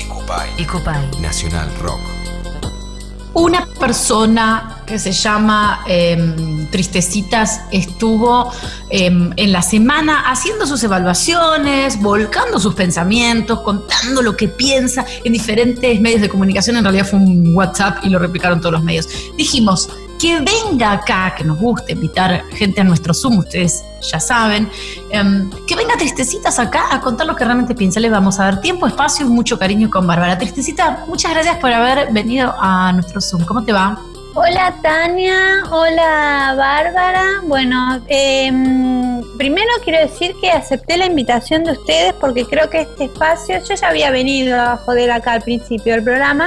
Ecopay. Nacional Rock. Una persona que se llama Tristecitas estuvo en la semana haciendo sus evaluaciones, volcando sus pensamientos, contando lo que piensa en diferentes medios de comunicación. En realidad fue un WhatsApp y lo replicaron todos los medios. Dijimos, que venga acá, que nos gusta invitar gente a nuestro Zoom, ustedes ya saben, que venga Tristecitas acá a contar lo que realmente piensa. Le vamos a dar tiempo, espacio y mucho cariño con Bárbara. Tristecita, muchas gracias por haber venido a nuestro Zoom. ¿Cómo te va? Hola Tania, hola Bárbara. Bueno, primero quiero decir que acepté la invitación de ustedes porque creo que este espacio, yo ya había venido a joder acá al principio del programa,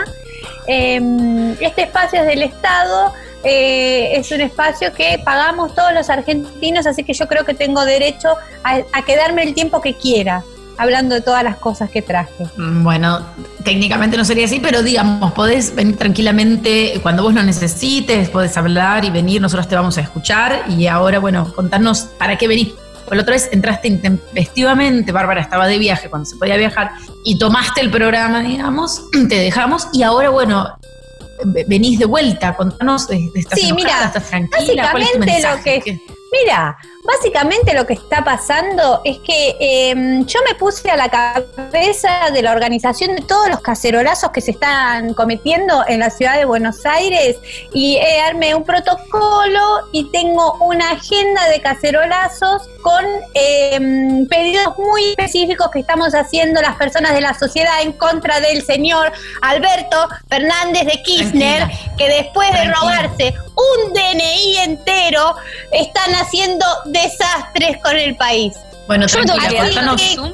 este espacio es del Estado. Es un espacio que pagamos todos los argentinos, así que yo creo que tengo derecho a quedarme el tiempo que quiera, hablando de todas las cosas que traje. Bueno, técnicamente no sería así, pero digamos, podés venir tranquilamente cuando vos lo necesites, podés hablar y venir, nosotros te vamos a escuchar. Y ahora, bueno, contanos para qué venís. Por la otra vez entraste intempestivamente, Bárbara estaba de viaje cuando se podía viajar, y tomaste el programa, digamos, te dejamos, y ahora, bueno, venís de vuelta, contanos, ¿estás enojada, estás tranquila? ¿Cuál es tu mensaje? Básicamente lo que está pasando es que yo me puse a la cabeza de la organización de todos los cacerolazos que se están cometiendo en la ciudad de Buenos Aires y armé un protocolo y tengo una agenda de cacerolazos con pedidos muy específicos que estamos haciendo las personas de la sociedad en contra del señor Alberto Fernández de Kirchner, que después de robarse un DNI entero están haciendo desastres con el país. Bueno, tranquila,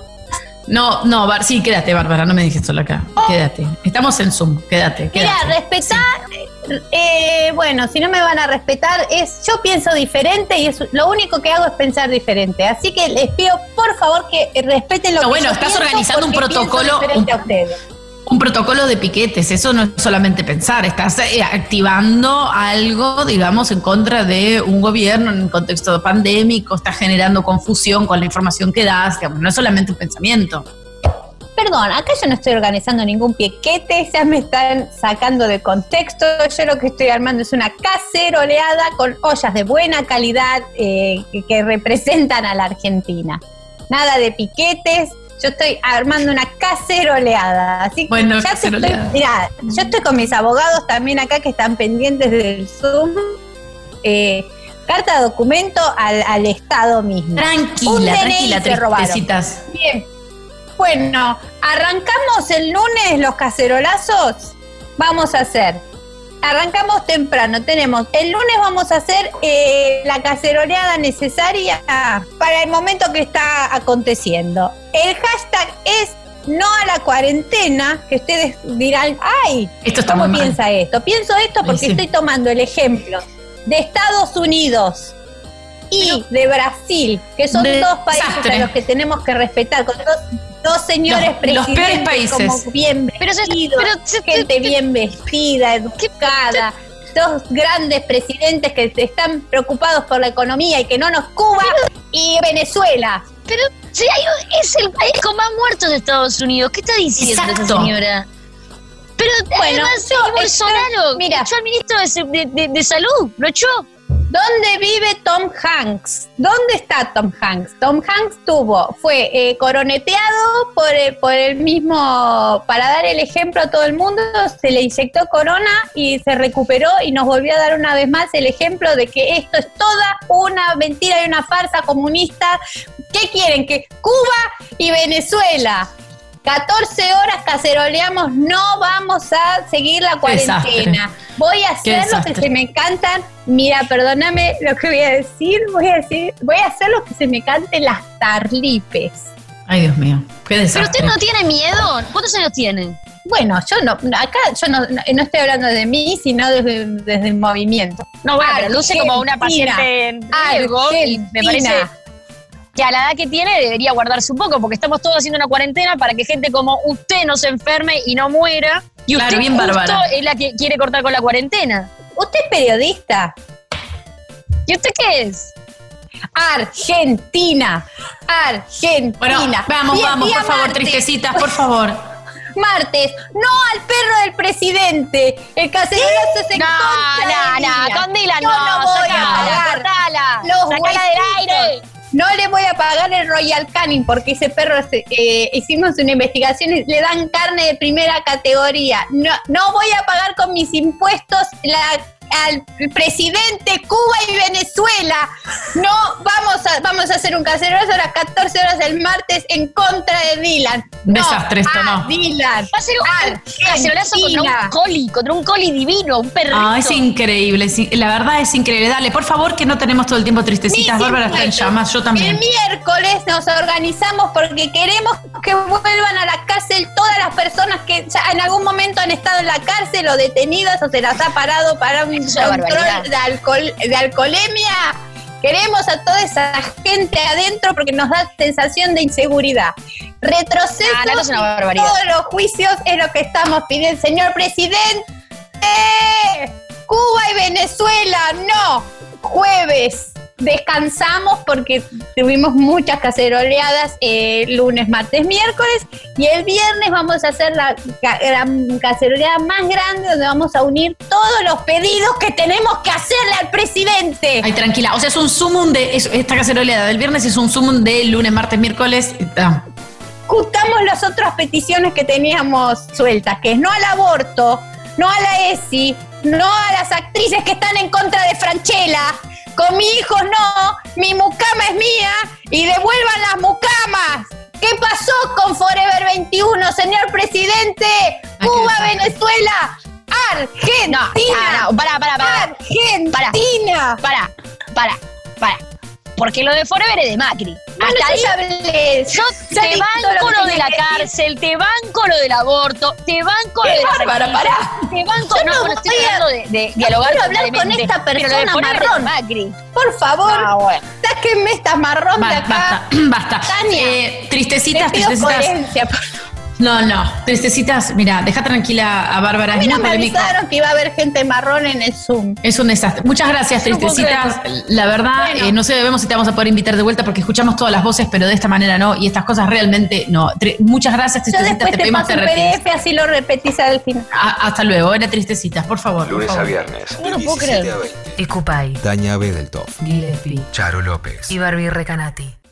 sí, quédate, Bárbara, no me dejes sola acá. Quédate. Estamos en Zoom, quédate. Mira, respetar, bueno, si no me van a respetar, yo pienso diferente y lo único que hago es pensar diferente. Así que les pido, por favor, que respeten lo que yo estás pienso, organizando un protocolo. A ustedes. Un protocolo de piquetes, eso no es solamente pensar, estás activando algo, digamos, en contra de un gobierno en un contexto pandémico, estás generando confusión con la información que das, digamos, no es solamente un pensamiento. Perdón, acá yo no estoy organizando ningún piquete, ya me están sacando de contexto, yo lo que estoy armando es una caceroleada con ollas de buena calidad que representan a la Argentina. Nada de piquetes. Yo estoy armando una caceroleada, así que bueno, mirá, yo estoy con mis abogados también acá que están pendientes del Zoom. Carta de documento al Estado mismo. Tranquila, Tristecitas. Bien, bueno, arrancamos el lunes los cacerolazos. Arrancamos temprano, el lunes vamos a hacer la caceroleada necesaria para el momento que está aconteciendo. El hashtag es no a la cuarentena, que ustedes dirán, ay, ¿cómo piensa esto? Pienso esto porque estoy tomando el ejemplo de Estados Unidos y de Brasil, que son dos países a los que tenemos que respetar, con dos señores presidentes, los peores países, como bien vestidos, gente bien vestida, educada, dos grandes presidentes que están preocupados por la economía y que no nos Cuba y Venezuela. Pero si es el país con más muertos de Estados Unidos, ¿qué está diciendo esa señora? Pero bueno, Bolsonaro echó al ministro de Salud, lo echó. ¿Dónde vive Tom Hanks? ¿Dónde está Tom Hanks? Tom Hanks fue coroneteado por el mismo, para dar el ejemplo a todo el mundo, se le inyectó corona y se recuperó y nos volvió a dar una vez más el ejemplo de que esto es toda una mentira y una farsa comunista. ¿Qué quieren? Que Cuba y Venezuela 14 horas caceroleamos, no vamos a seguir la cuarentena. Voy a hacer lo que se me cantan. Mira, perdóname lo que voy a decir. Voy a hacer lo que se me canten las tarlipes. Ay, Dios mío, qué desastre. ¿Pero usted no tiene miedo? ¿Cuántos años tiene? Bueno, yo no, acá yo no estoy hablando de mí, sino desde el movimiento. No, bueno, pero luce como una paciente en riesgo y me parece que a la edad que tiene debería guardarse un poco, porque estamos todos haciendo una cuarentena para que gente como usted no se enferme y no muera. Y claro, usted bien Bárbara es la que quiere cortar con la cuarentena. ¿Usted es periodista? ¿Y usted qué es? Argentina. Bueno, vamos, por favor, Tristecitas, por favor. martes, no al perro del presidente. El cacerolazo es en contra de Dylan. Con Dylan Yo no voy a pagar sacala del aire. No le voy a pagar el Royal Canin porque ese perro, hicimos una investigación y le dan carne de primera categoría. No voy a pagar con mis impuestos al presidente Cuba y Venezuela. No, vamos a hacer un cacerolazo a las 14 horas del martes en contra de Dylan. Desastre esto, no. Dylan. Va a ser un cacerolazo contra un coli divino, un perrito. Es increíble, la verdad es increíble. Dale, por favor, que no tenemos todo el tiempo tristecitas. Bárbara está en llamas, yo también. El miércoles nos organizamos porque queremos que vuelvan a la cárcel todas las personas que ya en algún momento han estado en la cárcel o detenidas o se las ha parado para un control de alcoholemia. Queremos a toda esa gente adentro porque nos da sensación de inseguridad. Retroceso es una barbaridad. Todos los juicios es lo que estamos pidiendo. Señor presidente, Cuba y Venezuela, no. Jueves descansamos porque tuvimos muchas caceroleadas lunes, martes, miércoles, y el viernes vamos a hacer la caceroleada más grande donde vamos a unir todos los pedidos que tenemos que hacerle al presidente. Ay, tranquila, o sea, es un sumum esta caceroleada del viernes es un sumum de lunes, martes, miércoles. Juntamos las otras peticiones que teníamos sueltas, que es no al aborto, no a la ESI, no a las actrices que están en contra de Franchella. Con mi hijo no, mi mucama es mía y devuelvan las mucamas. ¿Qué pasó con Forever 21, señor presidente? Cuba, Venezuela, Argentina. Argentina. Para. Porque lo de Forever es de Macri. Bueno, yo te banco lo de la cárcel, te banco lo del aborto, te banco lo de la pará. Te banco, estoy tratando de dialogar hablar con esta persona marrón. Macri. Por favor, sáquenme esta marrón de acá. Basta. Tania, Tristecitas. coherencia, No, tristecitas, mira, deja tranquila a Bárbara. A mí no me avisaron que iba a haber gente marrón en el Zoom. Es un desastre. Muchas gracias, tristecitas. La verdad, no sé, vemos si te vamos a poder invitar de vuelta porque escuchamos todas las voces, pero de esta manera no, y estas cosas realmente no. Muchas gracias, tristecitas. Te pedimos que repitas. PDF, así lo repetís al final. Hasta luego, era tristecitas, por favor. Lunes por favor. a viernes. No lo puedo creer. A 20. Ecupay, Tania Bedeltoft. Gillespie, Charo López. y Barbie Recanati.